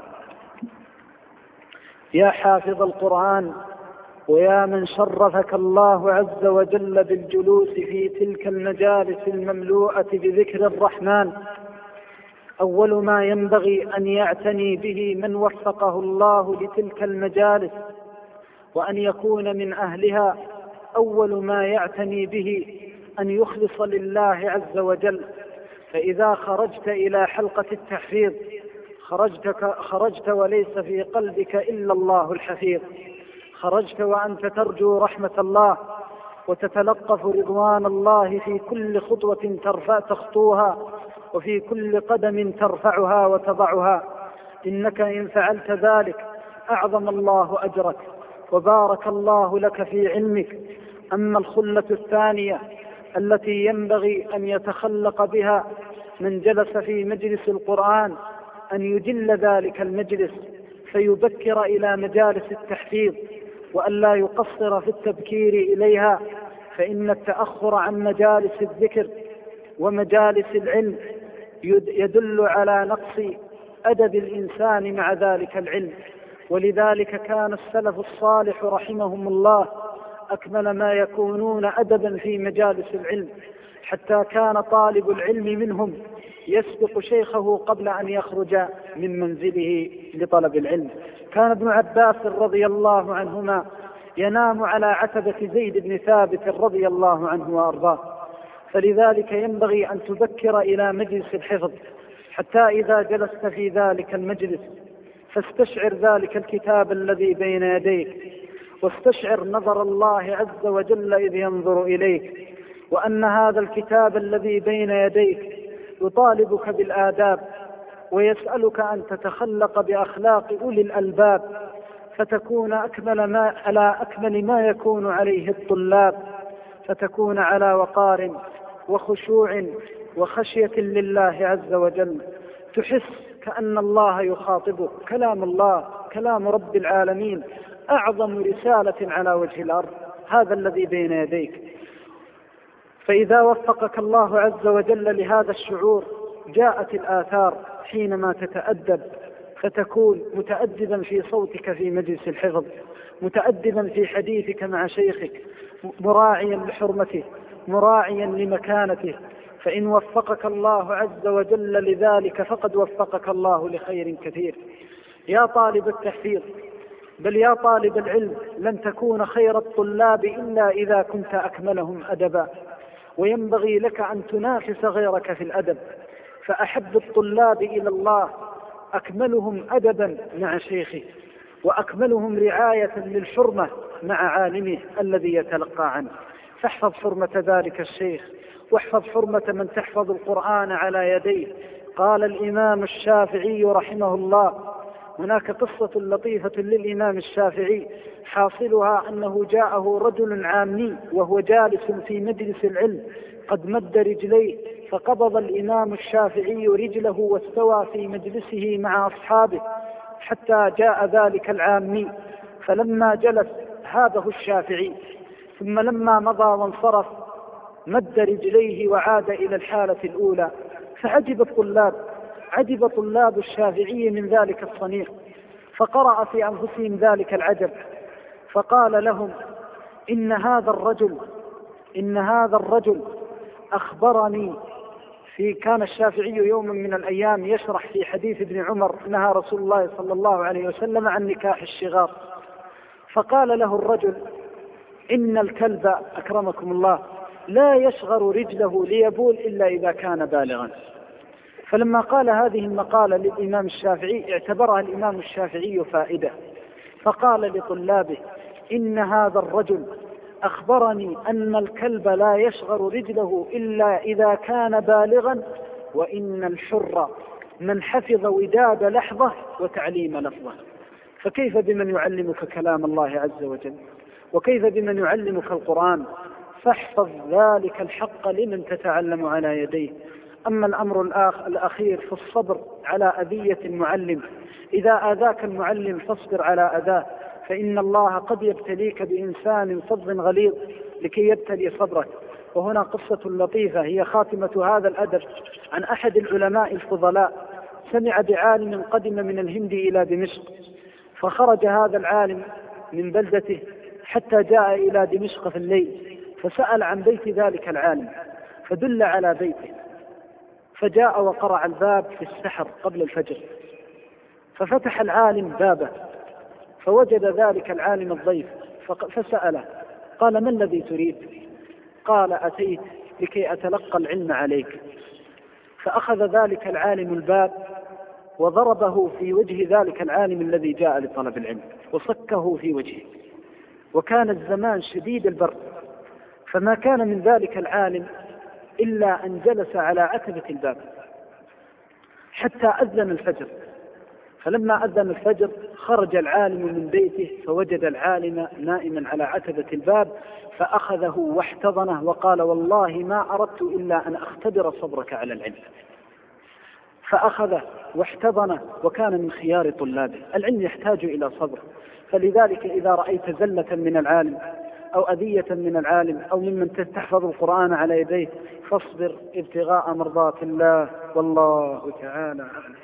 يا حافظ القرآن، ويا من شرفك الله عز وجل بالجلوس في تلك المجالس المملوءة بذكر الرحمن، أول ما ينبغي أن يعتني به من وفقه الله لتلك المجالس وأن يكون من أهلها، أول ما يعتني به أن يخلص لله عز وجل. فإذا خرجت إلى حلقة التحفيظ خرجت, خرجت وليس في قلبك إلا الله الحفيظ، خرجت وأنت ترجو رحمة الله وتتلقف رضوان الله في كل خطوة ترفع تخطوها وفي كل قدم ترفعها وتضعها. إنك إن فعلت ذلك أعظم الله أجرك وبارك الله لك في علمك. أما الخلة الثانية التي ينبغي أن يتخلق بها من جلس في مجلس القرآن أن يجل ذلك المجلس فيبكر إلى مجالس التحفيظ، وأن لا يقصر في التبكير إليها، فإن التأخر عن مجالس الذكر ومجالس العلم يدل على نقص أدب الإنسان مع ذلك العلم. ولذلك كان السلف الصالح رحمهم الله أكمل ما يكونون أدبا في مجالس العلم، حتى كان طالب العلم منهم يسبق شيخه قبل أن يخرج من منزله لطلب العلم. كان ابن عباس رضي الله عنهما ينام على عتبة زيد بن ثابت رضي الله عنه وأرضاه. فلذلك ينبغي أن تذكر إلى مجلس الحفظ، حتى إذا جلست في ذلك المجلس فاستشعر ذلك الكتاب الذي بين يديك، واستشعر نظر الله عز وجل إذ ينظر إليك، وأن هذا الكتاب الذي بين يديك يطالبك بالآداب ويسألك أن تتخلق بأخلاق أولي الألباب فتكون أكمل ما على أكمل ما يكون عليه الطلاب، فتكون على وقار وخشوع وخشية لله عز وجل، تحس كأن الله يخاطبك، كلام الله كلام رب العالمين أعظم رسالة على وجه الأرض، هذا الذي بين يديك. فإذا وفقك الله عز وجل لهذا الشعور جاءت الآثار حينما تتأدب، فتكون متأدبا في صوتك في مجلس الحفظ، متأدبا في حديثك مع شيخك، مراعيا لحرمته، مراعيا لمكانته. فإن وفقك الله عز وجل لذلك فقد وفقك الله لخير كثير. يا طالب التحفيظ، بل يا طالب العلم، لن تكون خير الطلاب إلا إذا كنت أكملهم أدبا، وينبغي لك أن تنافس غيرك في الأدب. فأحب الطلاب إلى الله أكملهم أدبا مع شيخه، وأكملهم رعاية للحرمة مع عالمه الذي يتلقى عنه. فاحفظ حرمة ذلك الشيخ، واحفظ حرمة من تحفظ القرآن على يديه. قال الإمام الشافعي رحمه الله، هناك قصة لطيفة للإمام الشافعي حاصلها أنه جاءه رجل عامي وهو جالس في مجلس العلم قد مد رجليه، فقبض الإمام الشافعي رجله واستوى في مجلسه مع أصحابه حتى جاء ذلك العامي، فلما جلس هابه الشافعي، ثم لما مضى وانصرف مد رجليه وعاد إلى الحالة الأولى. فعجب الطلاب عجب طلاب الشافعي من ذلك الصنيع، فقرأ في أنفسهم ذلك العجب، فقال لهم: إن هذا الرجل إن هذا الرجل أخبرني في كان الشافعي يوما من الأيام يشرح في حديث ابن عمر نهى رسول الله صلى الله عليه وسلم عن نكاح الشغار، فقال له الرجل: إن الكلب أكرمكم الله لا يشغر رجله ليبول إلا إذا كان بالغا. فلما قال هذه المقالة للإمام الشافعي اعتبرها الإمام الشافعي فائدة، فقال لطلابه: إن هذا الرجل أخبرني أن الكلب لا يشغر رجله إلا إذا كان بالغا، وإن الحر من حفظ وداد لحظة وتعليم لفظة. فكيف بمن يعلمك كلام الله عز وجل؟ وكيف بمن يعلمك القرآن؟ فاحفظ ذلك الحق لمن تتعلم على يديه. أما الأمر الآخ الأخير في الصبر على أذية المعلم، إذا آذاك المعلم فاصبر على أذاه، فإن الله قد يبتليك بإنسان فظ غليظ لكي يبتلي صبرك. وهنا قصة لطيفة هي خاتمة هذا الأدب عن أحد العلماء الفضلاء، سمع بعالم قدم من الهند إلى دمشق، فخرج هذا العالم من بلدته حتى جاء إلى دمشق في الليل، فسأل عن بيت ذلك العالم فدل على بيته، فجاء وقرع الباب في السحر قبل الفجر، ففتح العالم بابه فوجد ذلك العالم الضيف فسأله، قال: ما الذي تريد؟ قال: أتيت لكي أتلقى العلم عليك. فأخذ ذلك العالم الباب وضربه في وجه ذلك العالم الذي جاء لطلب العلم وصكه في وجهه، وكان الزمان شديد البرد، فما كان من ذلك العالم إلا أن جلس على عتبة الباب حتى أذن الفجر. فلما أذن الفجر خرج العالم من بيته فوجد العالم نائما على عتبة الباب، فأخذه واحتضنه وقال: والله ما أردت إلا أن أختبر صبرك على العلم. فأخذه واحتضنه وكان من خيار طلابه. العلم يحتاج إلى صبر، فلذلك إذا رأيت زلة من العالم أو أذية من العالم أو ممن تحفظ القرآن على يديه فاصبر ابتغاء مرضات الله، والله تعالى أعلم.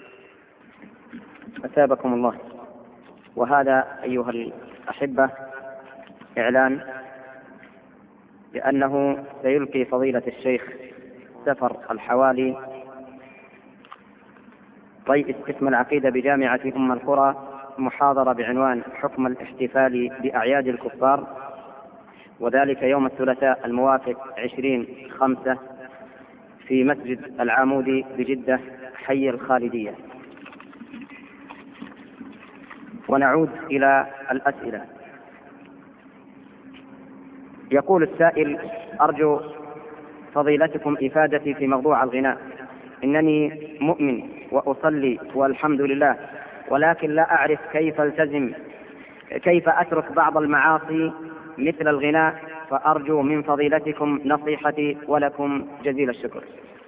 أثابكم الله. وهذا أيها الأحبة إعلان بأنه سيلقي فضيلة الشيخ سفر الحوالي رئيس قسم العقيدة بجامعة أم القرى محاضرة بعنوان حكم الاحتفال بأعياد الكفار، وذلك يوم الثلاثاء الموافق عشرين خمسة في مسجد العامودي بجدة حي الخالدية. ونعود إلى الأسئلة. يقول السائل: أرجو فضيلتكم إفادتي في موضوع الغناء. إنني مؤمن وأصلي والحمد لله، ولكن لا أعرف كيف التزم كيف أترك بعض المعاصي مثل الغناء، فأرجو من فضيلتكم نصيحتي، ولكم جزيل الشكر.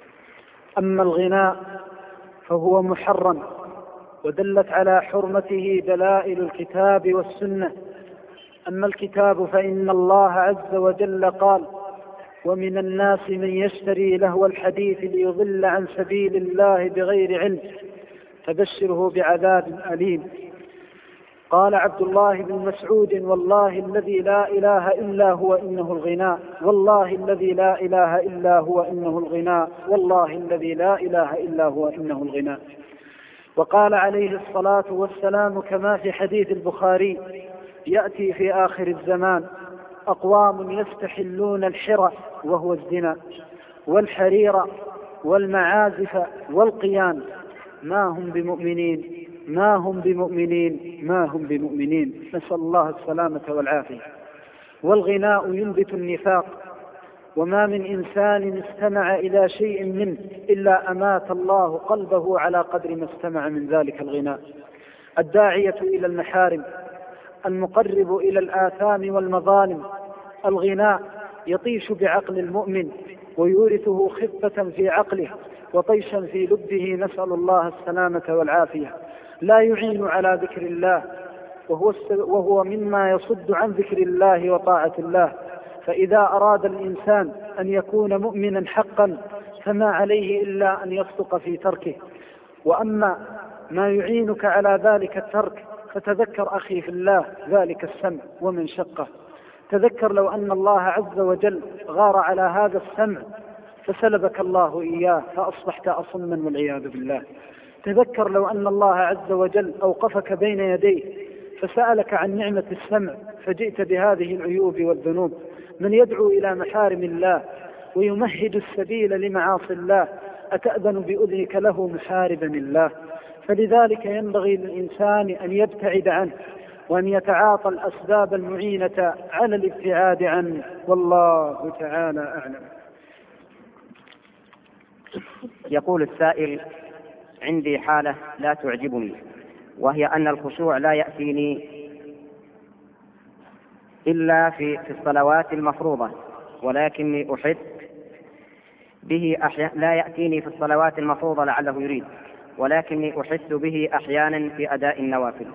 أما الغناء فهو محرم، ودلت على حرمته دلائل الكتاب والسنة. أما الكتاب فإن الله عز وجل قال: ومن الناس من يشتري لهو الحديث ليضل عن سبيل الله بغير علم فبشره بعذاب أليم. قال عبد الله بن مسعود: والله الذي لا إله إلا هو إنه الغناء، والله الذي لا إله إلا هو إنه الغناء، والله الذي لا إله إلا هو إنه الغناء. وقال عليه الصلاة والسلام كما في حديث البخاري: يأتي في آخر الزمان أقوام يستحلون الحرى وهو الزنا والحرير والمعازف والقيان، ما هم بمؤمنين ما هم بمؤمنين ما هم بمؤمنين نسأل الله السلامة والعافية. والغناء ينبت النفاق، وما من إنسان استمع إلى شيء منه إلا أمات الله قلبه على قدر ما استمع من ذلك الغناء. الداعية إلى المحارم، المقرب إلى الآثام والمظالم. الغناء يطيش بعقل المؤمن ويورثه خفة في عقله وطيشا في لبه، نسأل الله السلامة والعافية. لا يعين على ذكر الله، وهو, وهو مما يصد عن ذكر الله وطاعة الله. فإذا أراد الإنسان أن يكون مؤمنا حقا فما عليه إلا أن يصدق في تركه. وأما ما يعينك على ذلك الترك فتذكر أخي في الله ذلك السمع ومن شقه. تذكر لو أن الله عز وجل غار على هذا السمع فسلبك الله إياه فأصبحت أصما والعياذ بالله. تذكر لو أن الله عز وجل أوقفك بين يديه فسألك عن نعمة السمع فجئت بهذه العيوب والذنوب. من يدعو إلى محارم الله ويمهد السبيل لمعاصي الله أتأذن بأذنك له محاربا الله؟ فلذلك ينبغي للإنسان أن يبتعد عنه وأن يتعاطى الأسباب المعينة على الابتعاد عنه، والله تعالى أعلم. يقول السائل: عندي حالة لا تعجبني، وهي أن الخشوع لا يأتيني إلا في, في الصلوات المفروضة، ولكني أحس به أحيانا لا يأتيني في الصلوات المفروضة لعله يريد، ولكني أحس به أحيانا في أداء النوافل.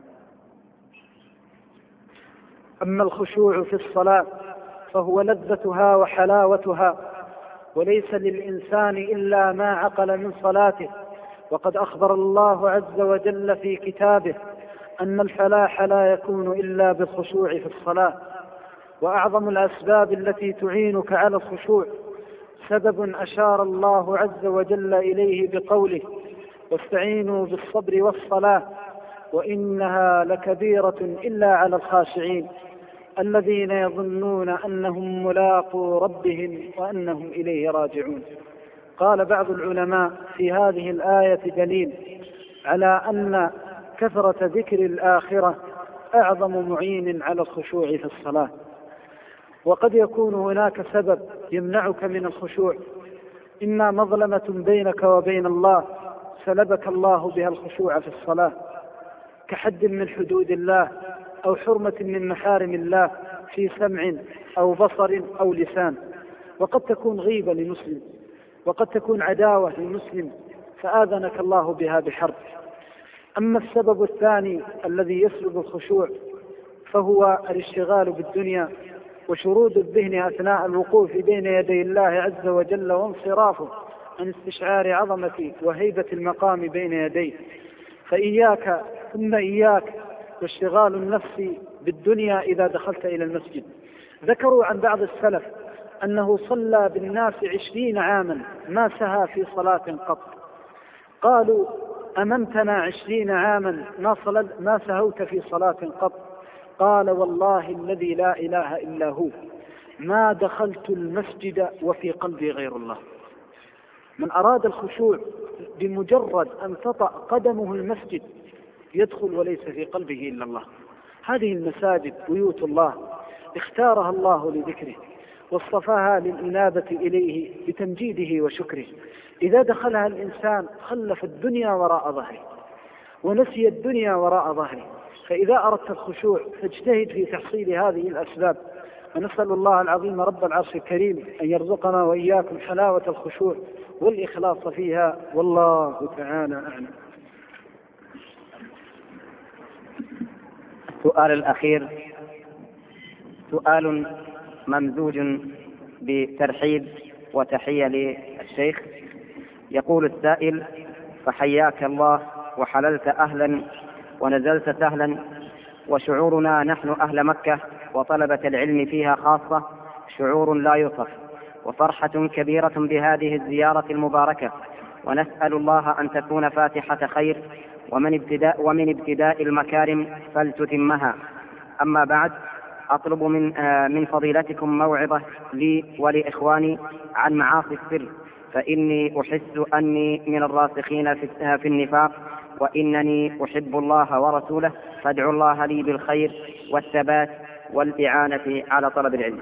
أما الخشوع في الصلاة فهو لذتها وحلاوتها، وليس للإنسان إلا ما عقل من صلاته. وقد أخبر الله عز وجل في كتابه أن الفلاح لا يكون إلا بالخشوع في الصلاة. وأعظم الأسباب التي تعينك على الخشوع سبب أشار الله عز وجل إليه بقوله: واستعينوا بالصبر والصلاة وإنها لكبيرة إلا على الخاشعين الذين يظنون أنهم ملاقو ربهم وأنهم إليه راجعون. قال بعض العلماء في هذه الآية دليل على أن كثرة ذكر الآخرة أعظم معين على الخشوع في الصلاة. وقد يكون هناك سبب يمنعك من الخشوع، إما مظلمة بينك وبين الله سلبك الله بها الخشوع في الصلاة، كحد من حدود الله أو حرمة من محارم الله في سمع أو بصر أو لسان. وقد تكون غيبة لمسلم، وقد تكون عداوة لمسلم فآذنك الله بها بحرب. أما السبب الثاني الذي يسلب الخشوع فهو الاشتغال بالدنيا وشرود الذهن أثناء الوقوف بين يدي الله عز وجل وانصرافه عن استشعار عظمة وهيبة المقام بين يديه. فإياك ثم إياك واشتغال النفس بالدنيا إذا دخلت إلى المسجد. ذكروا عن بعض السلف أنه صلى بالناس عشرين عاما ما سهى في صلاة قط. قالوا: أممتنا عشرين عاما ما, ما سهوت في صلاة قط؟ قال: والله الذي لا إله إلا هو ما دخلت المسجد وفي قلبي غير الله. من أراد الخشوع بمجرد أن تطأ قدمه المسجد يدخل وليس في قلبه إلا الله. هذه المساجد بيوت الله اختارها الله لذكره، واصطفاها للإنابة إليه بتمجيده وشكره. إذا دخلها الإنسان خلف الدنيا وراء ظهره ونسي الدنيا وراء ظهره. فإذا أردت الخشوع فاجتهد في تحصيل هذه الأسباب، ونسأل الله العظيم رب العرش الكريم أن يرزقنا وإياكم حلاوة الخشوع والإخلاص فيها، والله تعالى أعلم. السؤال الأخير سؤال ممزوج بترحيب وتحية للشيخ. يقول السائل: فحياك الله وحللت أهلا ونزلت سهلا، وشعورنا نحن أهل مكة وطلبة العلم فيها خاصة شعور لا يوصف، وفرحة كبيرة بهذه الزيارة المباركة، ونسأل الله أن تكون فاتحة خير ومن ابتداء, ومن ابتداء المكارم فلتتمها. أما بعد، أطلب من, من فضيلتكم موعظة لي ولإخواني عن معاصي السر، فإني أحس أني من الراسخين في النفاق، وإنني أحب الله ورسوله، فادعوا الله لي بالخير والثبات والإعانة على طلب العلم.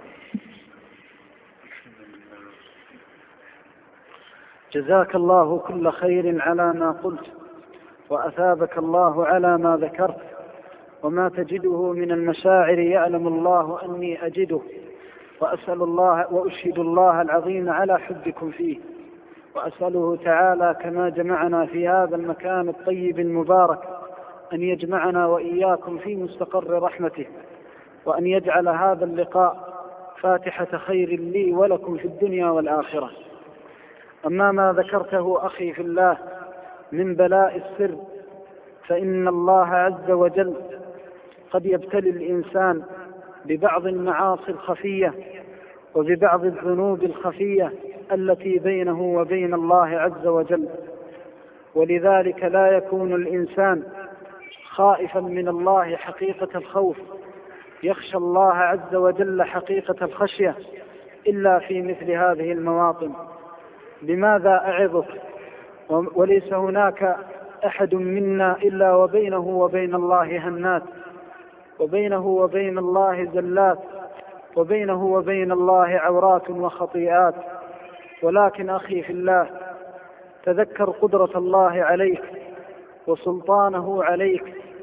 جزاك الله كل خير على ما قلت، وأثابك الله على ما ذكرت، وما تجده من المشاعر يعلم الله أني أجده، وأسأل الله وأشهد الله العظيم على حبكم فيه، وأسأله تعالى كما جمعنا في هذا المكان الطيب المبارك أن يجمعنا وإياكم في مستقر رحمته، وأن يجعل هذا اللقاء فاتحة خير لي ولكم في الدنيا والآخرة. أما ما ذكرته أخي في الله من بلاء السر، فإن الله عز وجل قد يبتلي الإنسان ببعض المعاصي الخفية وببعض الذنوب الخفية التي بينه وبين الله عز وجل، ولذلك لا يكون الإنسان خائفا من الله حقيقة الخوف، يخشى الله عز وجل حقيقة الخشية إلا في مثل هذه المواطن. لماذا أعظك؟ وليس هناك أحد منا إلا وبينه وبين الله هنات، وبينه وبين الله زلات، وبينه وبين الله عورات وخطيئات. ولكن أخي في الله، تذكر قدرة الله عليك وسلطانه عليك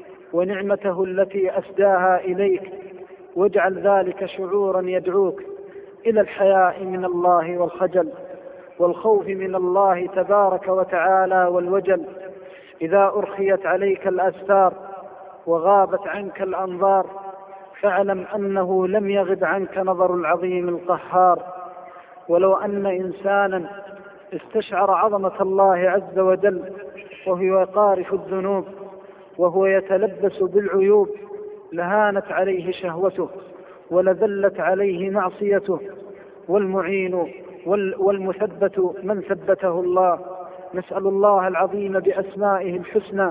ونعمته التي أسداها إليك، واجعل ذلك شعورا يدعوك إلى الحياء من الله والخجل والخوف من الله تبارك وتعالى والوجل. إذا أرخيت عليك الأستار وغابت عنك الأنظار، فاعلم أنه لم يغب عنك نظر العظيم القهار. ولو أن إنسانا استشعر عظمة الله عز وجل وهو يقارف الذنوب وهو يتلبس بالعيوب، لهانت عليه شهوته ولذلت عليه معصيته، والمعين والمثبت من ثبته الله. نسأل الله العظيم بأسمائه الحسنى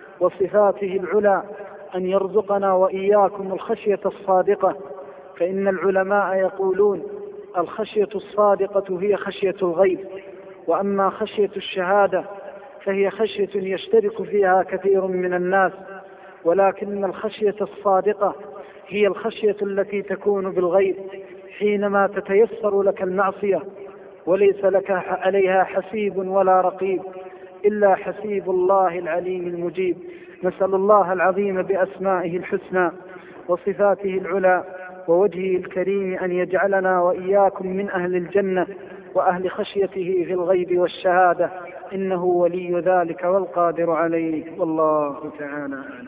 وصفاته العلى أن يرزقنا وإياكم الخشية الصادقة، فإن العلماء يقولون: الخشية الصادقة هي خشية الغيب، وأما خشية الشهادة فهي خشية يشترك فيها كثير من الناس، ولكن الخشية الصادقة هي الخشية التي تكون بالغيب حينما تتيسر لك المعصية وليس لك عليها حسيب ولا رقيب إلا حسيب الله العليم المجيب. نسأل الله العظيم بأسمائه الحسنى وصفاته العلى ووجهه الكريم أن يجعلنا وإياكم من أهل الجنة وأهل خشيته في الغيب والشهادة، إنه ولي ذلك والقادر عليه، والله تعالى أعلم.